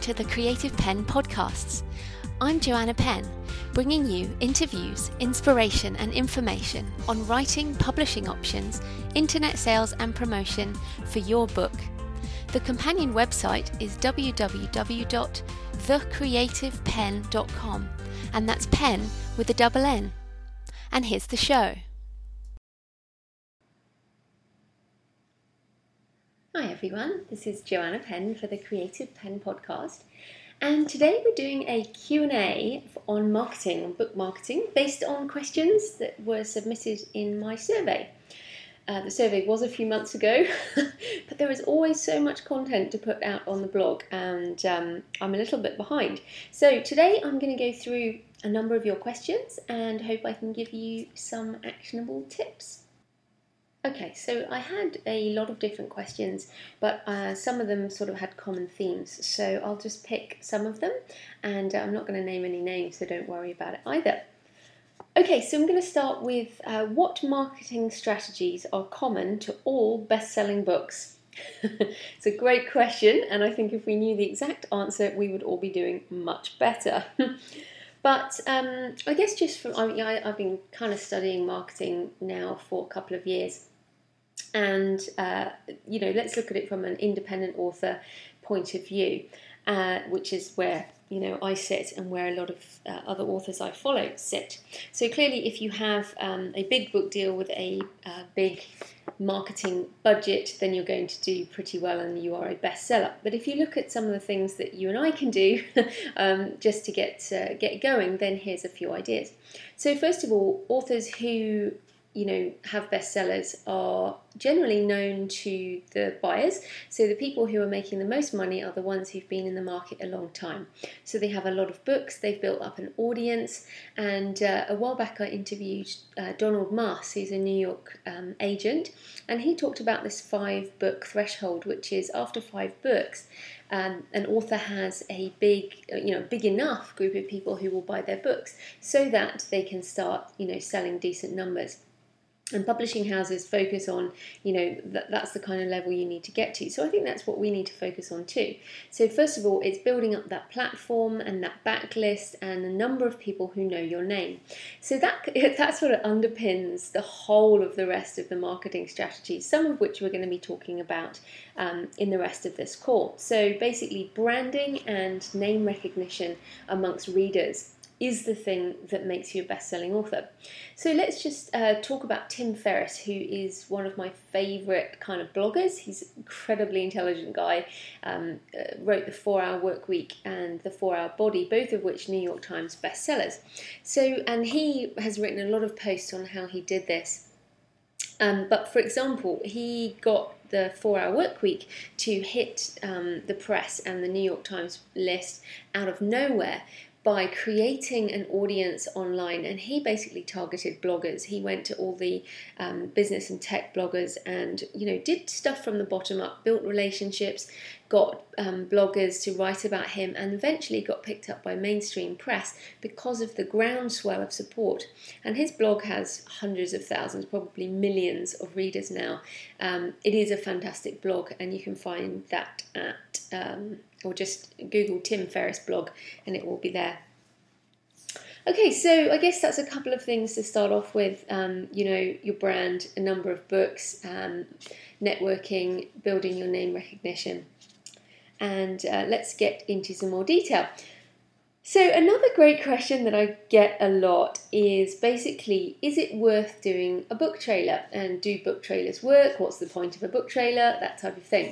to the Creative Penn podcasts. I'm Joanna Penn, bringing you interviews, inspiration and information on writing, publishing options, internet sales and promotion for your book. The companion website is www.thecreativepenn.com, and that's pen with a double N. And here's the show. Hi everyone, this is Joanna Penn for the Creative Penn podcast, and today we're doing a Q&A on marketing, on book marketing, based on questions that were submitted in my survey. The survey was a few months ago, but there is always so much content to put out on the blog, and I'm a little bit behind. So today I'm going to go through a number of your questions and hope I can give you some actionable tips. Okay, so I had a lot of different questions, but some of them sort of had common themes, so I'll just pick some of them, and I'm not going to name any names, so don't worry about it either. Okay, so I'm going to start with what marketing strategies are common to all best-selling books? It's a great question, and I think if we knew the exact answer, we would all be doing much better. But I guess just from, I've been kind of studying marketing now for a couple of years. And, let's look at it from an independent author point of view, which is where, I sit and where a lot of other authors I follow sit. So clearly, if you have a big book deal with a big marketing budget, then you're going to do pretty well and you are a bestseller. But if you look at some of the things that you and I can do just to get going, then here's a few ideas. So first of all, authors who have bestsellers are generally known to the buyers. So the people who are making the most money are the ones who've been in the market a long time. So they have a lot of books, they've built up an audience, and a while back I interviewed Donald Maas, who's a New York agent, and he talked about this 5-book threshold, which is after 5 books, an author has a big enough group of people who will buy their books so that they can start, selling decent numbers. And publishing houses focus on, that's the kind of level you need to get to. So I think that's what we need to focus on too. So first of all, it's building up that platform and that backlist and a number of people who know your name. So that sort of underpins the whole of the rest of the marketing strategies, some of which we're going to be talking about in the rest of this call. So basically, branding and name recognition amongst readers is the thing that makes you a best-selling author. So let's just talk about Tim Ferriss, who is one of my favourite kind of bloggers. He's an incredibly intelligent guy, wrote The 4-Hour Workweek and The 4-Hour Body, both of which New York Times bestsellers. And he has written a lot of posts on how he did this. But for example, he got the 4-Hour Workweek to hit the press and the New York Times list out of nowhere by creating an audience online, and he basically targeted bloggers. He went to all the business and tech bloggers and did stuff from the bottom up, built relationships, got bloggers to write about him, and eventually got picked up by mainstream press because of the groundswell of support. And his blog has hundreds of thousands, probably millions of readers now. It is a fantastic blog, and you can find that at or just Google Tim Ferriss blog and it will be there. Okay, so I guess that's a couple of things to start off with. Your brand, a number of books, networking, building your name recognition. And let's get into some more detail. So another great question that I get a lot is basically, is it worth doing a book trailer? And do book trailers work? What's the point of a book trailer? That type of thing.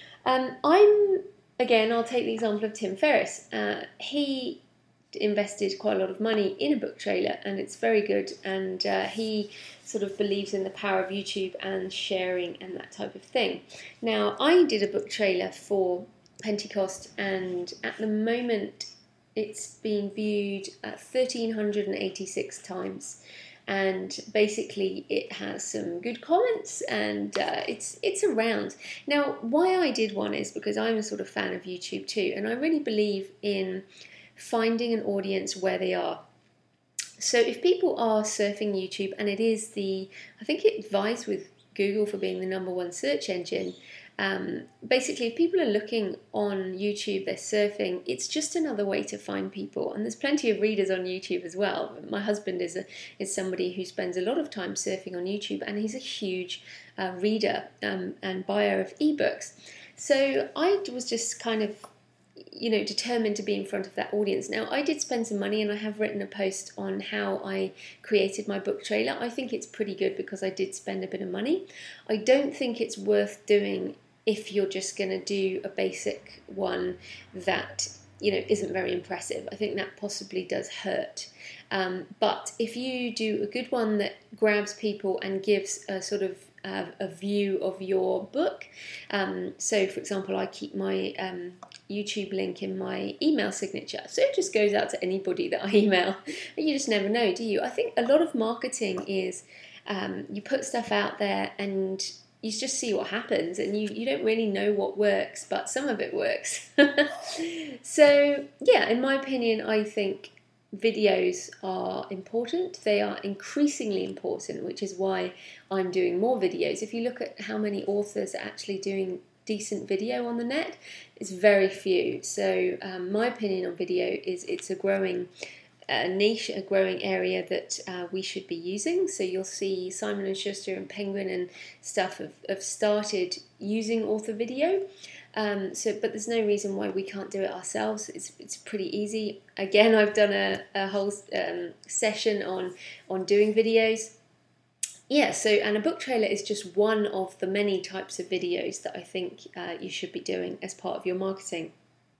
I'll take the example of Tim Ferriss. He invested quite a lot of money in a book trailer, and it's very good, and he sort of believes in the power of YouTube and sharing and that type of thing. Now, I did a book trailer for Pentecost, and at the moment it's being viewed 1,386 times. And basically it has some good comments, and it's around. Now, why I did one is because I'm a sort of fan of YouTube too, and I really believe in finding an audience where they are. So if people are surfing YouTube, and it is I think it vies with Google for being the #1 search engine, Basically, if people are looking on YouTube, they're surfing, it's just another way to find people. And there's plenty of readers on YouTube as well. My husband is somebody who spends a lot of time surfing on YouTube, and he's a huge reader and buyer of ebooks. So I was just kind of determined to be in front of that audience. Now, I did spend some money, and I have written a post on how I created my book trailer. I think it's pretty good because I did spend a bit of money. I don't think it's worth doing if you're just going to do a basic one that isn't very impressive. I think that possibly does hurt. But if you do a good one that grabs people and gives a sort of a view of your book. So, for example, I keep my YouTube link in my email signature. So it just goes out to anybody that I email. You just never know, do you? I think a lot of marketing is you put stuff out there and you just see what happens, and you don't really know what works, but some of it works. So, yeah, in my opinion, I think videos are important. They are increasingly important, which is why I'm doing more videos. If you look at how many authors are actually doing decent video on the net, it's very few. So my opinion on video is it's a growing niche, a growing area that we should be using. So you'll see Simon & Schuster and Penguin and stuff have started using author video. But there's no reason why we can't do it ourselves. It's pretty easy. Again, I've done a whole session on doing videos. Yeah, and a book trailer is just one of the many types of videos that I think you should be doing as part of your marketing.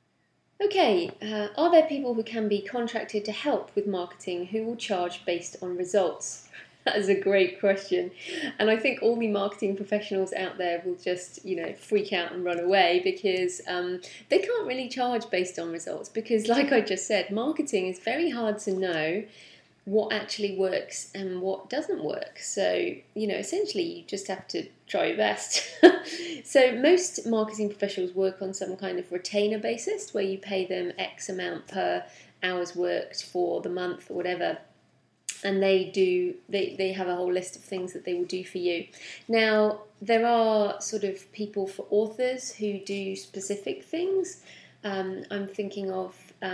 Okay, are there people who can be contracted to help with marketing who will charge based on results? That is a great question. And I think all the marketing professionals out there will just, freak out and run away because they can't really charge based on results because, like I just said, marketing is very hard to know what actually works and what doesn't work. So, essentially you just have to try your best. So most marketing professionals work on some kind of retainer basis where you pay them X amount per hours worked for the month or whatever. And they have a whole list of things that they will do for you. Now, there are sort of people for authors who do specific things. I'm thinking of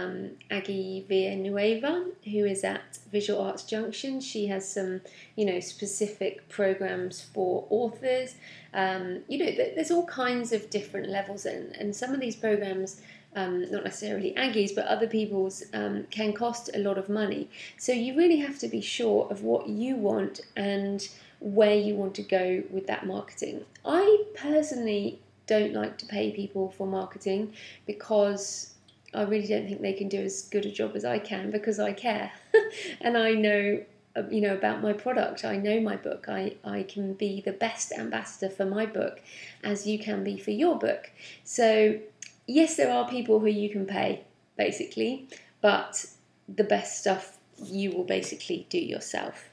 Aggie Villanueva, who is at Visual Arts Junction. She has some, specific programs for authors. There's all kinds of different levels, and some of these programs, not necessarily Aggie's, but other people's, can cost a lot of money. So you really have to be sure of what you want and where you want to go with that marketing. I personally don't like to pay people for marketing because I really don't think they can do as good a job as I can because I care and I know about my product. I know my book. I can be the best ambassador for my book as you can be for your book. So yes, there are people who you can pay basically, but the best stuff you will basically do yourself.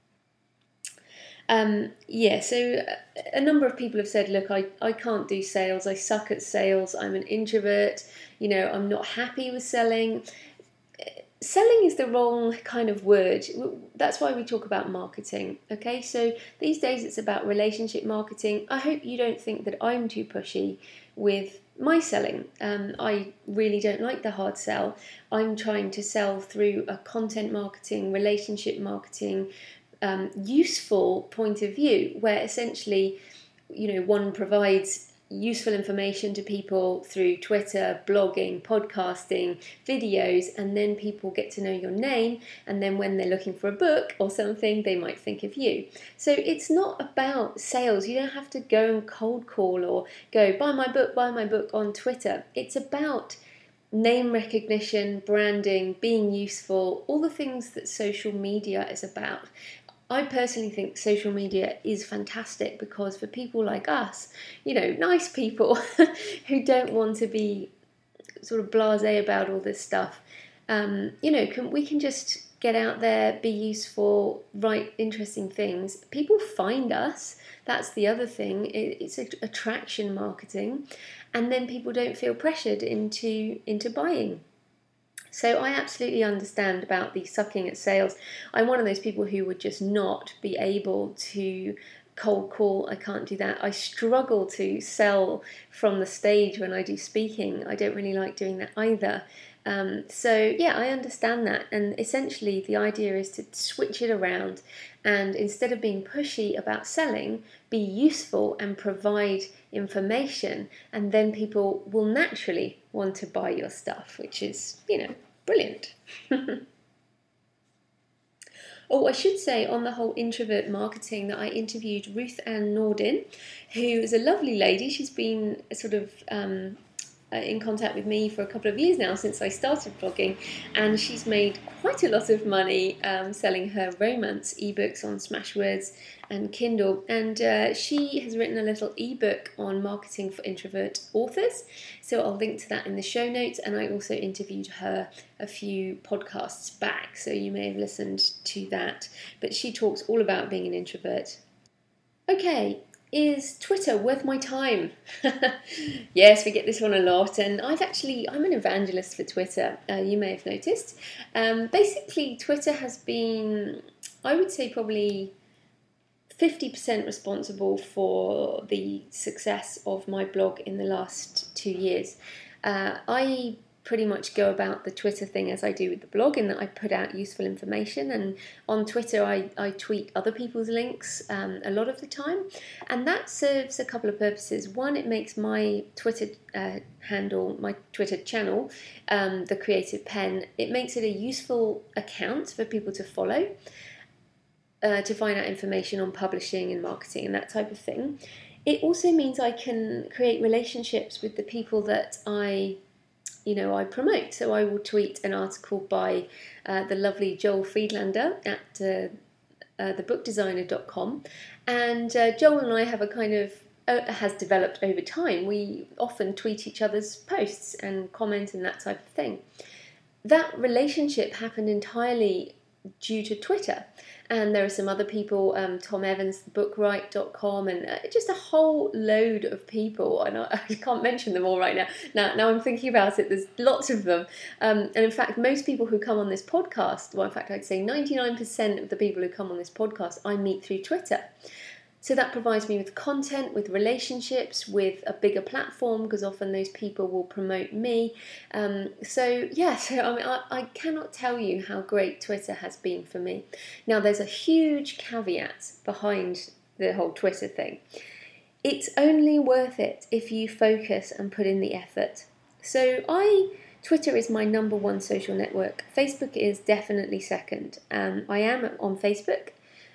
So a number of people have said, look, I can't do sales. I suck at sales. I'm an introvert. I'm not happy with selling. Selling is the wrong kind of word. That's why we talk about marketing. Okay, so these days it's about relationship marketing. I hope you don't think that I'm too pushy with my selling. I really don't like the hard sell. I'm trying to sell through a content marketing, relationship marketing, useful point of view where essentially, one provides useful information to people through Twitter, blogging, podcasting, videos, and then people get to know your name, and then when they're looking for a book or something, they might think of you. So it's not about sales. You don't have to go and cold call or go buy my book on Twitter. It's about name recognition, branding, being useful, all the things that social media is about. I personally think social media is fantastic because for people like us, nice people who don't want to be sort of blasé about all this stuff, we can just get out there, be useful, write interesting things. People find us. That's the other thing. It's attraction marketing, and then people don't feel pressured into buying. So I absolutely understand about the sucking at sales. I'm one of those people who would just not be able to cold call, I can't do that. I struggle to sell from the stage when I do speaking. I don't really like doing that either. So yeah, I understand that, and essentially the idea is to switch it around, and instead of being pushy about selling, be useful and provide information, and then people will naturally want to buy your stuff, which is, brilliant. Oh, I should say on the whole introvert marketing that I interviewed Ruth Ann Nordin, who is a lovely lady. She's been sort of in contact with me for a couple of years now since I started blogging, and she's made quite a lot of money selling her romance ebooks on Smashwords and Kindle, and she has written a little ebook on marketing for introvert authors, so I'll link to that in the show notes. And I also interviewed her a few podcasts back, so you may have listened to that, but she talks all about being an introvert. Okay, is Twitter worth my time? Yes, we get this one a lot, and I'm an evangelist for Twitter, you may have noticed. Basically, Twitter has been, I would say, probably 50% responsible for the success of my blog in the last 2 years. I pretty much go about the Twitter thing as I do with the blog, in that I put out useful information, and on Twitter I tweet other people's links a lot of the time, and that serves a couple of purposes. One, it makes my Twitter handle, my Twitter channel, The Creative Pen, it makes it a useful account for people to follow, to find out information on publishing and marketing and that type of thing. It also means I can create relationships with the people that I promote. So I will tweet an article by the lovely Joel Friedlander at thebookdesigner.com, and Joel and I have a kind of has developed over time. We often tweet each other's posts and comment and that type of thing. That relationship happened entirely due to Twitter. And there are some other people, Tom Evans, bookright.com, and just a whole load of people. And I can't mention them all right now. Now I'm thinking about it, there's lots of them. And in fact, most people who come on this podcast, well, in fact, I'd say 99% of the people who come on this podcast, I meet through Twitter. So that provides me with content, with relationships, with a bigger platform, because often those people will promote me. I cannot tell you how great Twitter has been for me. Now, there's a huge caveat behind the whole Twitter thing. It's only worth it if you focus and put in the effort. So Twitter is my number one social network. Facebook is definitely second. I am on Facebook,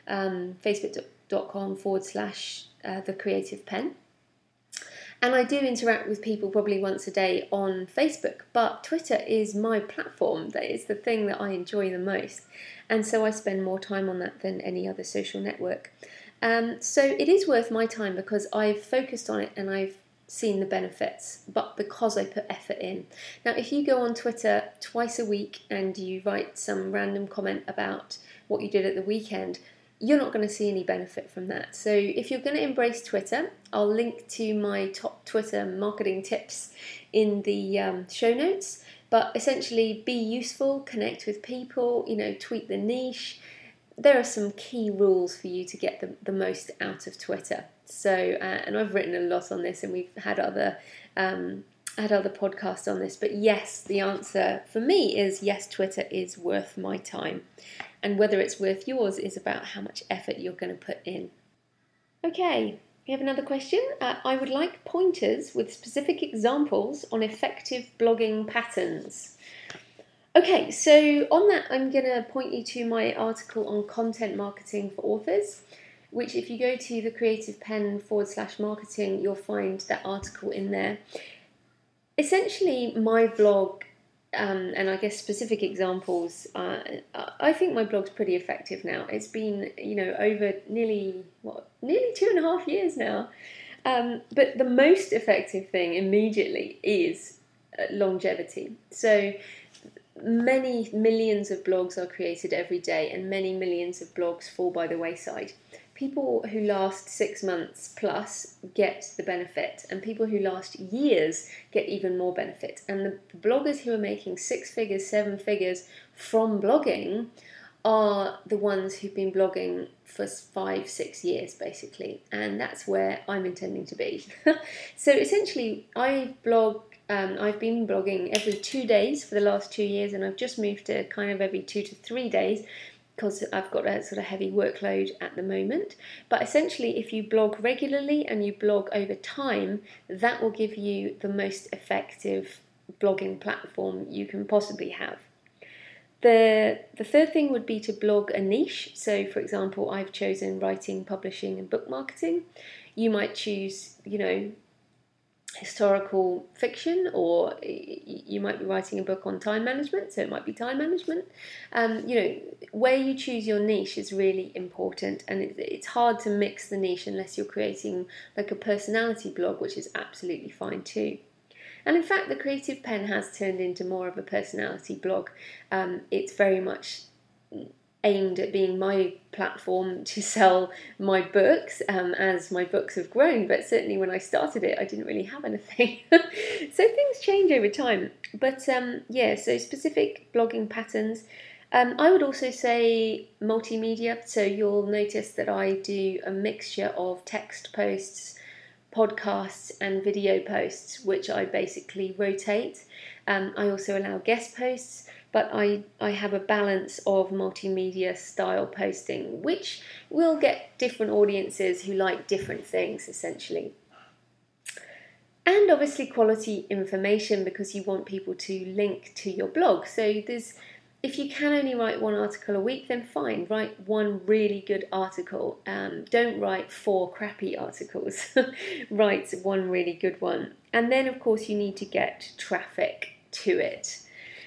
facebook.com/The Creative Pen. And I do interact with people probably once a day on Facebook, but Twitter is my platform. That is the thing that I enjoy the most. And so I spend more time on that than any other social network. So it is worth my time because I've focused on it and I've seen the benefits, but because I put effort in. Now, if you go on Twitter twice a week and you write some random comment about what you did at the weekend, you're not going to see any benefit from that. So if you're going to embrace Twitter, I'll link to my top Twitter marketing tips in the show notes. But essentially, be useful, connect with people, tweet the niche. There are some key rules for you to get the most out of Twitter. So, and I've written a lot on this, and we've had other podcasts on this. But yes, the answer for me is yes, Twitter is worth my time. And whether it's worth yours is about how much effort you're going to put in. Okay, we have another question. I would like pointers with specific examples on effective blogging patterns. Okay, so on that, I'm going to point you to my article on content marketing for authors, which if you go to the Creative Pen /marketing, you'll find that article in there. Essentially, my blog, and I guess specific examples, I think my blog's pretty effective now. It's been, over nearly 2.5 years now. But the most effective thing immediately is longevity. So many millions of blogs are created every day, and many millions of blogs fall by the wayside. People who last 6 months plus get the benefit, and people who last years get even more benefit. And the bloggers who are making 6 figures, 7 figures from blogging are the ones who've been blogging for 5-6 years basically, and that's where I'm intending to be. So essentially I've been blogging every 2 days for the last 2 years, and I've just moved to kind of every 2 to 3 days because I've got a sort of heavy workload at the moment. But essentially, if you blog regularly and you blog over time, that will give you the most effective blogging platform you can possibly have. The third thing would be to blog a niche. So, for example, I've chosen writing, publishing, and book marketing. You might choose, historical fiction, or you might be writing a book on time management, so it might be time management. Where you choose your niche is really important, and it's hard to mix the niche unless you're creating like a personality blog, which is absolutely fine too. And in fact, the Creative Pen has turned into more of a personality blog. It's very much aimed at being my platform to sell my books as my books have grown. But certainly when I started it, I didn't really have anything. So things change over time. But so specific blogging patterns. I would also say multimedia. So you'll notice that I do a mixture of text posts, podcasts and video posts, which I basically rotate. I also allow guest posts, but I have a balance of multimedia style posting, which will get different audiences who like different things essentially. And obviously quality information, because you want people to link to your blog. So if you can only write one article a week, then fine, write one really good article. Don't write 4 crappy articles. Write one really good one. And then, of course, you need to get traffic to it.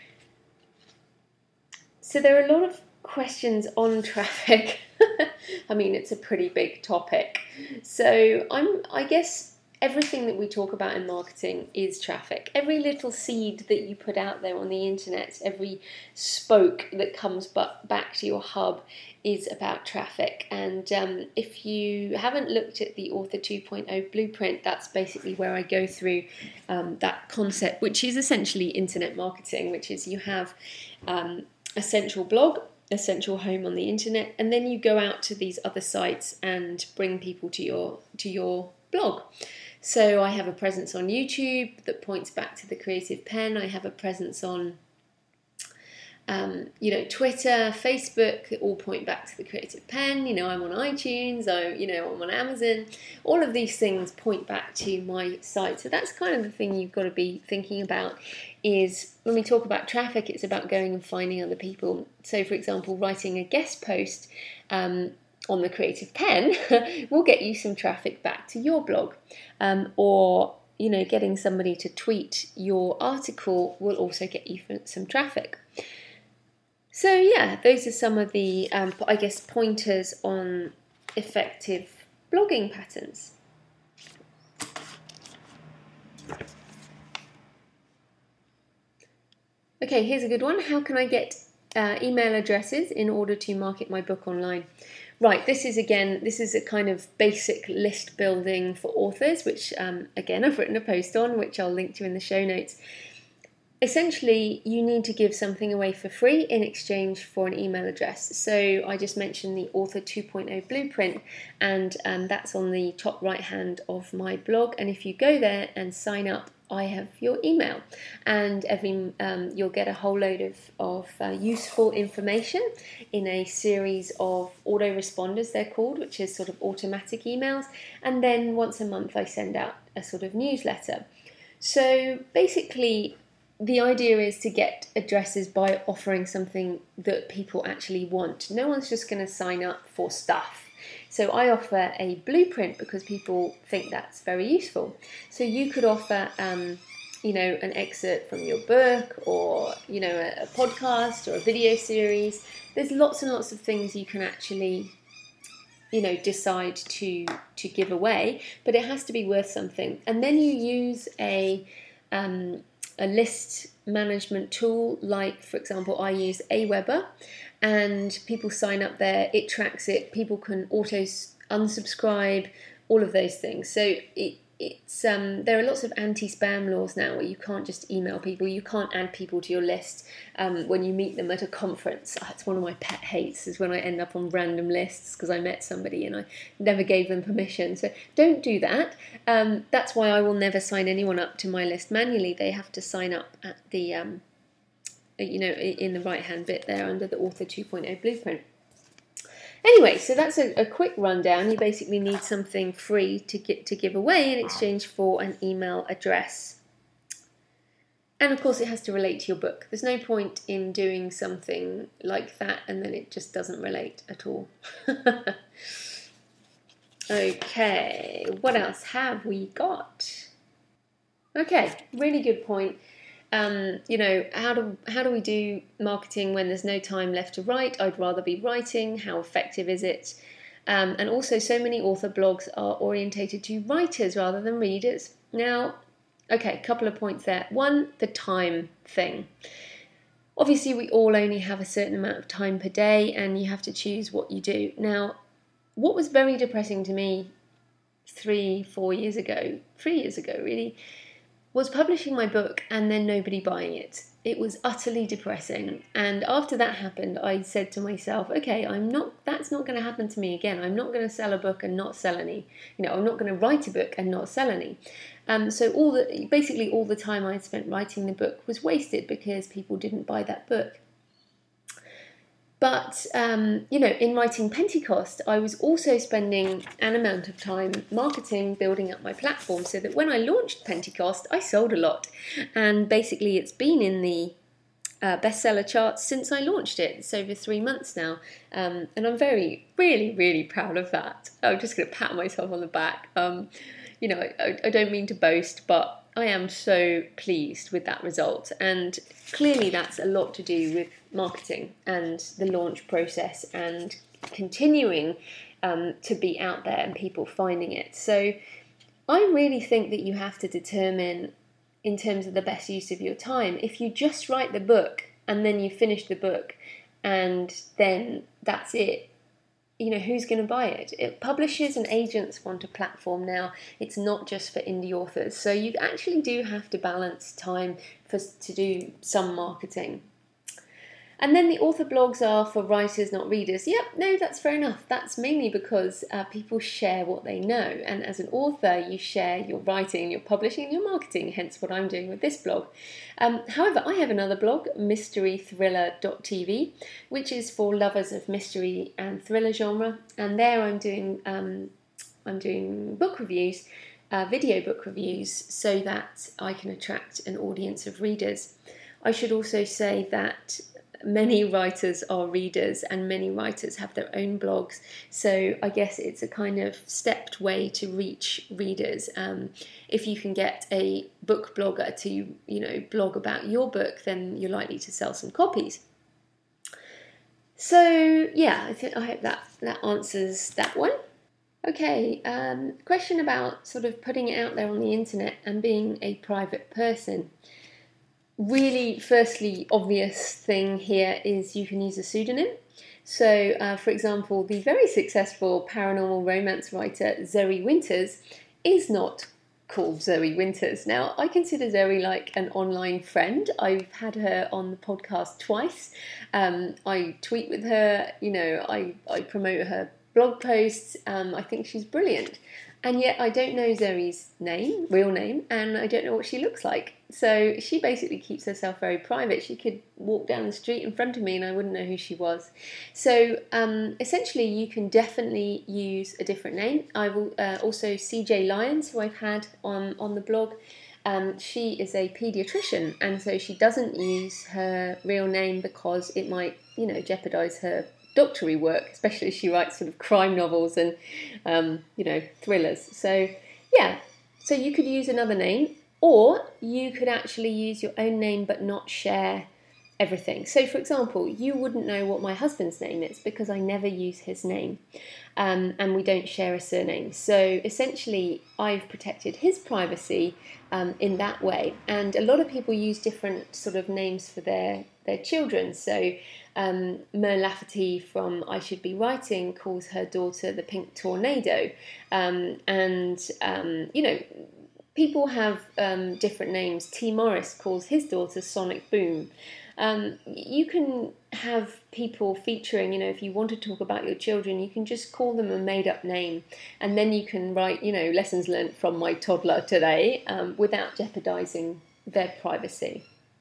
So there are a lot of questions on traffic. I mean, it's a pretty big topic. So I guess everything that we talk about in marketing is traffic. Every little seed that you put out there on the internet, every spoke that comes back to your hub is about traffic. And if you haven't looked at the Author 2.0 blueprint, that's basically where I go through that concept, which is essentially internet marketing, which is you have a central blog, a central home on the internet, and then you go out to these other sites and bring people to your blog. So I have a presence on YouTube that points back to the Creative Pen. I have a presence on Twitter, Facebook, that all point back to the Creative Pen. I'm on iTunes, I'm on Amazon. All of these things point back to my site. So that's kind of the thing you've got to be thinking about, is when we talk about traffic, it's about going and finding other people. So for example, writing a guest post on the Creative Pen will get you some traffic back to your blog. Or getting somebody to tweet your article will also get you some traffic. So yeah, those are some of the, pointers on effective blogging patterns. Okay, here's a good one. How can I get email addresses in order to market my book online? Right, this is a kind of basic list building for authors, which again I've written a post on, which I'll link to in the show notes. Essentially, you need to give something away for free in exchange for an email address. So I just mentioned the Author 2.0 blueprint, and that's on the top right hand of my blog. And if you go there and sign up, I have your email, and you'll get a whole load of useful information in a series of autoresponders, they're called, which is sort of automatic emails. And then once a month I send out a sort of newsletter. So basically, the idea is to get addresses by offering something that people actually want. No one's just going to sign up for stuff. So I offer a blueprint because people think that's very useful. So you could offer, an excerpt from your book, or, a podcast or a video series. There's lots and lots of things you can actually, decide to give away, but it has to be worth something. And then you use a list management tool, like, for example, I use Aweber, and people sign up there, it tracks it, people can auto unsubscribe, all of those things. So it's there are lots of anti-spam laws now where you can't just email people, you can't add people to your list when you meet them at a conference. It's one of my pet hates, is when I end up on random lists because I met somebody and I never gave them permission. So don't do that. That's why I will never sign anyone up to my list manually. They have to sign up at the in the right hand bit there under the Author 2.0 blueprint. Anyway, so that's a quick rundown. You basically need something free to give away in exchange for an email address. And of course it has to relate to your book. There's no point in doing something like that and then it just doesn't relate at all. Okay, what else have we got? Okay, really good point. How do we do marketing when there's no time left to write? I'd rather be writing. How effective is it? And also, so many author blogs are orientated to writers rather than readers. Now, okay, a couple of points there. One, the time thing. Obviously, we all only have a certain amount of time per day, and you have to choose what you do. Now, what was very depressing to me 3 years ago really, was publishing my book and then nobody buying it. It was utterly depressing. And after that happened, I said to myself, okay, that's not going to happen to me again. I'm not going to sell a book and not sell any. I'm not going to write a book and not sell any. So basically all the time I spent writing the book was wasted because people didn't buy that book. But, in writing Pentecost, I was also spending an amount of time marketing, building up my platform so that when I launched Pentecost, I sold a lot. And basically it's been in the bestseller charts since I launched it. It's over 3 months now. And I'm very, really, really proud of that. I'm just going to pat myself on the back. I don't mean to boast, but I am so pleased with that result, and clearly that's a lot to do with marketing and the launch process and continuing to be out there and people finding it. So I really think that you have to determine, in terms of the best use of your time, if you just write the book and then you finish the book and then that's it, who's going to buy it? Publishers and agents want a platform now. It's not just for indie authors. So you actually do have to balance time to do some marketing. And then the author blogs are for writers, not readers. Yep, no, that's fair enough. That's mainly because people share what they know. And as an author, you share your writing, your publishing, your marketing, hence what I'm doing with this blog. However, I have another blog, mysterythriller.tv, which is for lovers of mystery and thriller genre. And there I'm doing book reviews, video book reviews, so that I can attract an audience of readers. I should also say that many writers are readers and many writers have their own blogs, so I guess it's a kind of stepped way to reach readers. If you can get a book blogger to blog about your book, then you're likely to sell some copies. So yeah, I hope that answers that one. Okay, question about sort of putting it out there on the internet and being a private person. Really, firstly, obvious thing here is you can use a pseudonym. So, for example, the very successful paranormal romance writer Zoe Winters is not called Zoe Winters. Now, I consider Zoe like an online friend. I've had her on the podcast twice. I tweet with her, I promote her blog posts. I think she's brilliant. And yet I don't know Zoe's real name, and I don't know what she looks like. So she basically keeps herself very private. She could walk down the street in front of me and I wouldn't know who she was. So essentially you can definitely use a different name. I will also CJ Lyons, who I've had on the blog. She is a paediatrician, and so she doesn't use her real name because it might, jeopardise her doctory work, especially as she writes sort of crime novels and thrillers. So yeah, so you could use another name, or you could actually use your own name but not share everything. So, for example, you wouldn't know what my husband's name is because I never use his name, and we don't share a surname. So, essentially, I've protected his privacy in that way. And a lot of people use different sort of names for their children. So, Mer Lafferty from I Should Be Writing calls her daughter the Pink Tornado, people have different names. T. Morris calls his daughter Sonic Boom. You can have people featuring, if you want to talk about your children, you can just call them a made-up name, and then you can write, lessons learned from my toddler today, without jeopardising their privacy.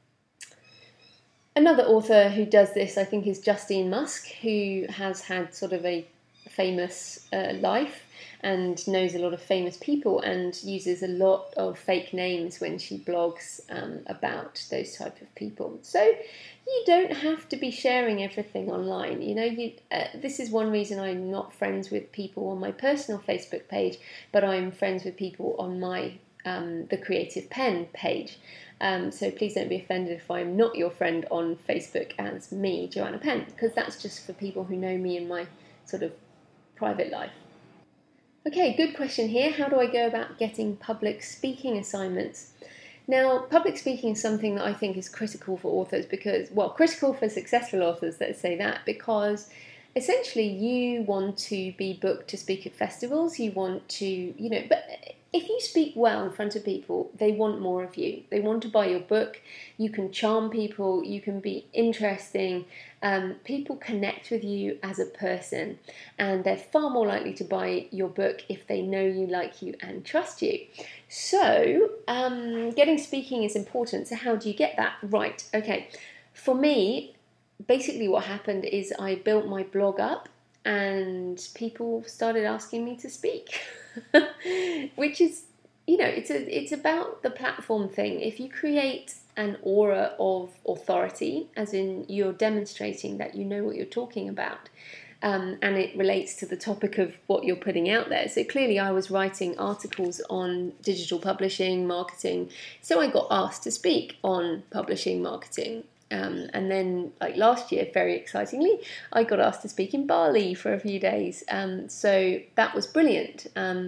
Another author who does this, I think, is Justine Musk, who has had sort of a famous life and knows a lot of famous people and uses a lot of fake names when she blogs about those type of people. So you don't have to be sharing everything online. This is one reason I'm not friends with people on my personal Facebook page, but I'm friends with people on my the Creative Pen page. So please don't be offended if I'm not your friend on Facebook as me, Joanna Penn, because that's just for people who know me in my sort of private life. Okay, good question here. How do I go about getting public speaking assignments? Now, public speaking is something that I think is critical for authors critical for successful authors, let's say that, because essentially you want to be booked to speak at festivals, you want to, but if you speak well in front of people, they want more of you. They want to buy your book. You can charm people. You can be interesting. People connect with you as a person, and they're far more likely to buy your book if they know you, like you, and trust you. So, getting speaking is important. So how do you get that? Right, okay. For me, basically what happened is I built my blog up and people started asking me to speak. Which is, it's about the platform thing. If you create an aura of authority, as in you're demonstrating that you know what you're talking about, and it relates to the topic of what you're putting out there. So clearly I was writing articles on digital publishing, marketing, so I got asked to speak on publishing, marketing. And then, like last year, very excitingly, I got asked to speak in Bali for a few days. So that was brilliant.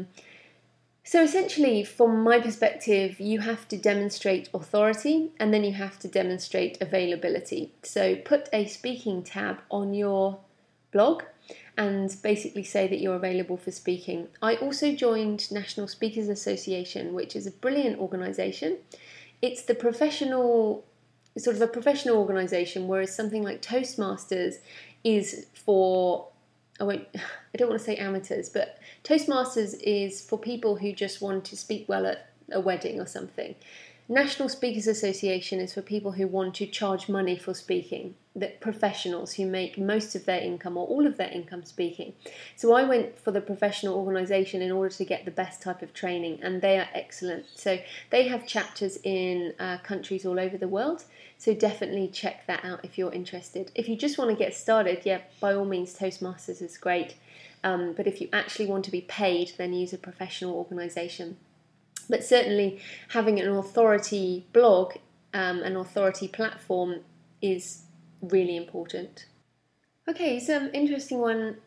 So essentially, from my perspective, you have to demonstrate authority and then you have to demonstrate availability. So put a speaking tab on your blog and basically say that you're available for speaking. I also joined National Speakers Association, which is a brilliant organisation. It's the sort of a professional organisation, whereas something like Toastmasters is for, I don't want to say amateurs, but Toastmasters is for people who just want to speak well at a wedding or something. National Speakers Association is for people who want to charge money for speaking, the professionals who make most of their income or all of their income speaking. So I went for the professional organisation in order to get the best type of training, and they are excellent. So they have chapters in countries all over the world, so definitely check that out if you're interested. If you just want to get started, yeah, by all means, Toastmasters is great. But if you actually want to be paid, then use a professional organisation. But certainly having an authority blog, an authority platform is really important. Okay, so interesting one,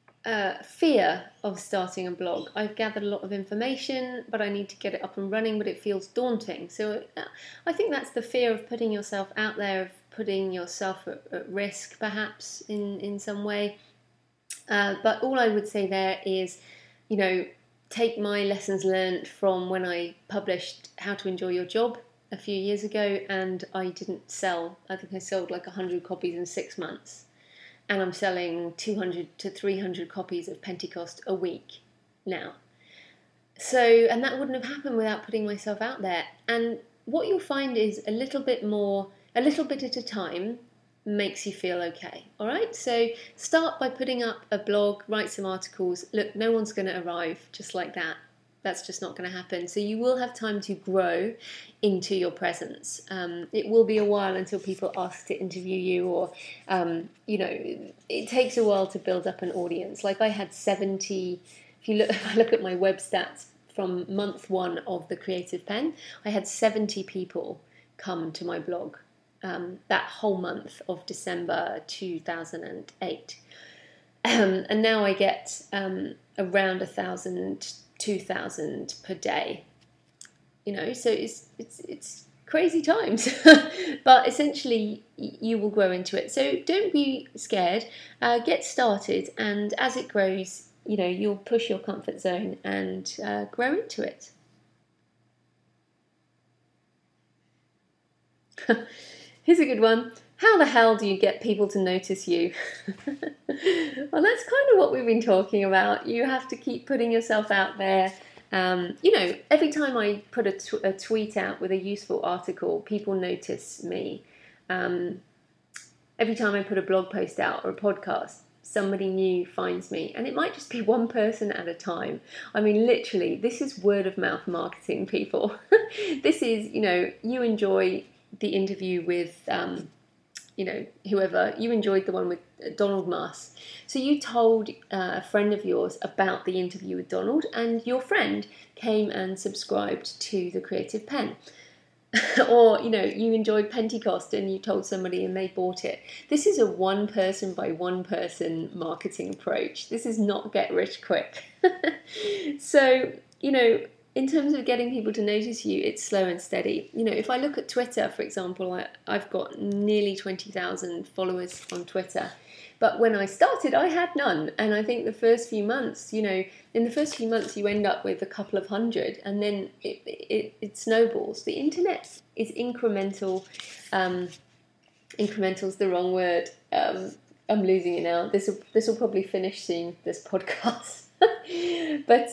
fear of starting a blog. I've gathered a lot of information, but I need to get it up and running, but it feels daunting. So I think that's the fear of putting yourself out there, of putting yourself at risk perhaps in some way. But all I would say there is, take my lessons learned from when I published How to Enjoy Your Job a few years ago, and I didn't sell. I think I sold like 100 copies in 6 months, and I'm selling 200 to 300 copies of Pentecost a week now. So, and that wouldn't have happened without putting myself out there. And what you'll find is a little bit at a time makes you feel okay. All right, so start by putting up a blog, write some articles. Look, no one's going to arrive just like that. That's just not going to happen. So you will have time to grow into your presence. It will be a while until people ask to interview you, or it takes a while to build up an audience. Like I had 70. If I look at my web stats from month 1 of the Creative Pen, I had 70 people come to my blog. that whole month of December 2008. And now I get around 1,000, 2,000 per day. So it's crazy times, but essentially you will grow into it. So don't be scared. Get started, and as it grows, you'll push your comfort zone and grow into it. Here's a good one. How the hell do you get people to notice you? Well, that's kind of what we've been talking about. You have to keep putting yourself out there. Every time I put a tweet out with a useful article, people notice me. Every time I put a blog post out or a podcast, somebody new finds me. And it might just be one person at a time. I mean, literally, this is word of mouth marketing, people. This is, you enjoy the interview with, whoever. You enjoyed the one with Donald Musk. So you told a friend of yours about the interview with Donald, and your friend came and subscribed to the Creative Penn. Or, you enjoyed Pentecost and you told somebody and they bought it. This is a one person by one person marketing approach. This is not get rich quick. So, in terms of getting people to notice you, it's slow and steady. If I look at Twitter, for example, I've got nearly 20,000 followers on Twitter. But when I started, I had none. And I think the first few months, in the first few months, you end up with a couple of hundred, and then it snowballs. The internet is incremental. Incremental's the wrong word. I'm losing it now. This will probably finish soon, this podcast. But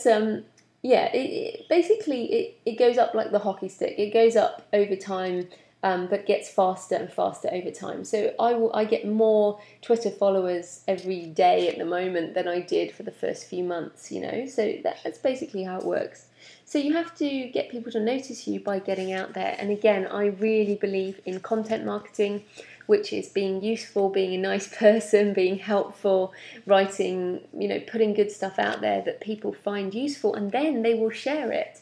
basically it goes up like the hockey stick. It goes up over time. But gets faster and faster over time. So I get more Twitter followers every day at the moment than I did for the first few months, So that's basically how it works. So you have to get people to notice you by getting out there. And again, I really believe in content marketing, which is being useful, being a nice person, being helpful, writing, putting good stuff out there that people find useful, and then they will share it.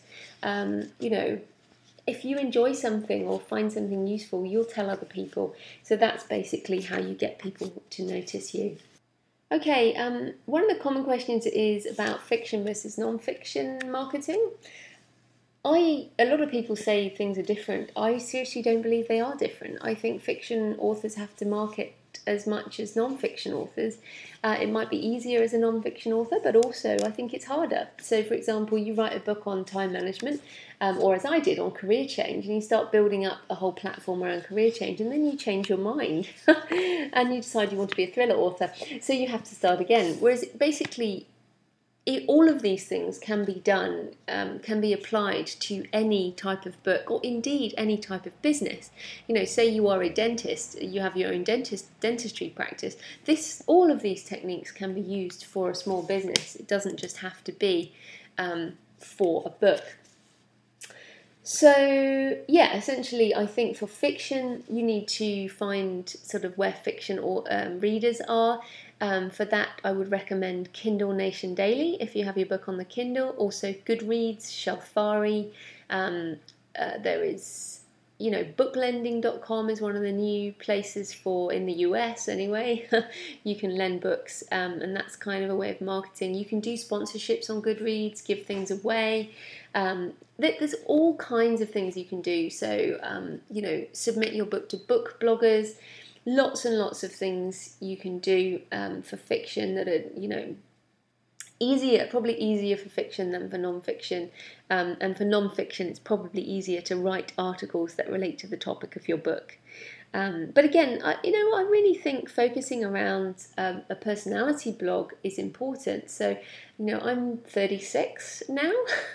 If you enjoy something or find something useful, you'll tell other people. So that's basically how you get people to notice you. Okay, one of the common questions is about fiction versus non-fiction marketing. A lot of people say things are different. I seriously don't believe they are different. I think fiction authors have to market as much as non-fiction authors. It might be easier as a non-fiction author, but also I think it's harder. So, for example, you write a book on time management, or as I did, on career change, and you start building up a whole platform around career change, and then you change your mind and you decide you want to be a thriller author. So you have to start again. Whereas basically, all of these things can be done, can be applied to any type of book, or indeed any type of business. Say you are a dentist, you have your own dentistry practice. All of these techniques can be used for a small business. It doesn't just have to be for a book. So, essentially, I think for fiction, you need to find sort of where fiction or readers are. For that, I would recommend Kindle Nation Daily if you have your book on the Kindle. Also, Goodreads, Shelfari. There is, booklending.com is one of the new places in the US anyway. You can lend books, and that's kind of a way of marketing. You can do sponsorships on Goodreads, give things away. There's all kinds of things you can do. So, submit your book to book bloggers. Lots and lots of things you can do for fiction that are, probably easier for fiction than for non-fiction. And for non-fiction, it's probably easier to write articles that relate to the topic of your book. But again, I really think focusing around a personality blog is important. So, I'm 36 now.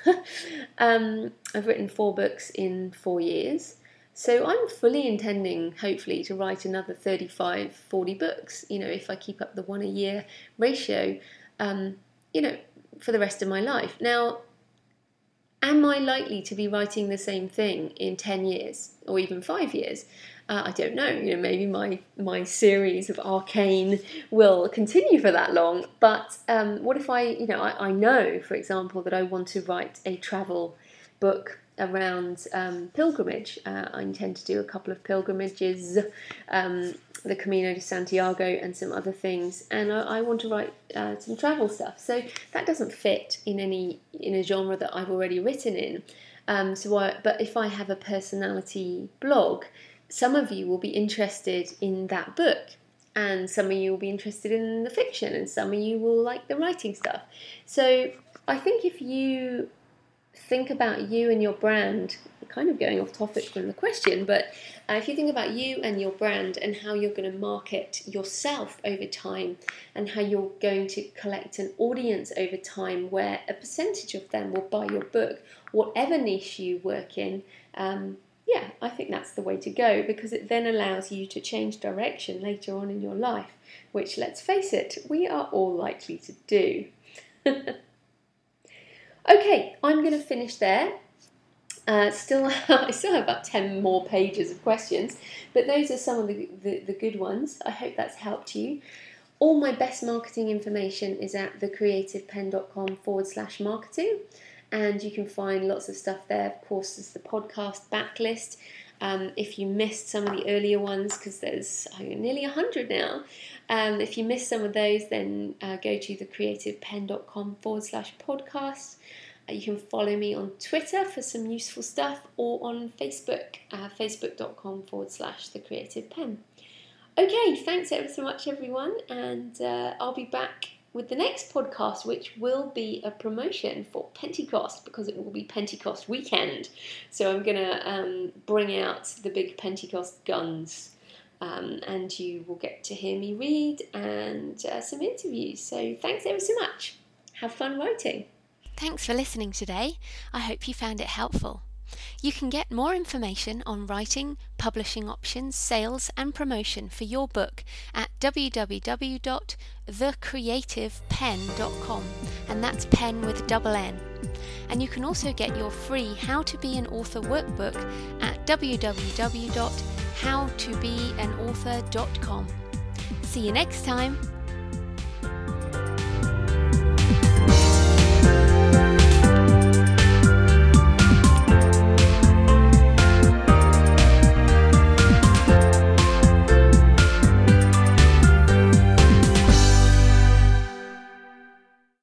I've written 4 books in 4 years. So I'm fully intending, hopefully, to write another 35, 40 books, if I keep up the 1 a year ratio, for the rest of my life. Now, am I likely to be writing the same thing in 10 years or even 5 years? I don't know. Maybe my series of Arcane will continue for that long. But what if I know, for example, that I want to write a travel book around pilgrimage. I intend to do a couple of pilgrimages, the Camino de Santiago and some other things, and I want to write some travel stuff. So that doesn't fit in a genre that I've already written in. But if I have a personality blog, some of you will be interested in that book, and some of you will be interested in the fiction, and some of you will like the writing stuff. So I think if you think about you and your brand, kind of going off topic from the question, but if you think about you and your brand and how you're going to market yourself over time, and how you're going to collect an audience over time where a percentage of them will buy your book, whatever niche you work in, I think that's the way to go, because it then allows you to change direction later on in your life, which, let's face it, we are all likely to do. Okay, I'm going to finish there. I still have about 10 more pages of questions, but those are some of the good ones. I hope that's helped you. All my best marketing information is at thecreativepenn.com/marketing, and you can find lots of stuff there. Of course, there's the podcast backlist. If you missed some of the earlier ones, because there's nearly 100 now, if you missed some of those, then go to thecreativepenn.com/podcast. You can follow me on Twitter for some useful stuff, or on Facebook, facebook.com/thecreativepenn. Okay, thanks ever so much, everyone, and I'll be back with the next podcast, which will be a promotion for Pentecost, because it will be Pentecost weekend. So I'm going to bring out the big Pentecost guns, and you will get to hear me read and some interviews. So thanks ever so much. Have fun writing. Thanks for listening today. I hope you found it helpful. You can get more information on writing, publishing options, sales and promotion for your book at www.thecreativepenn.com, and that's pen with double N. And you can also get your free How to Be an Author workbook at www.howtobeanauthor.com. See you next time.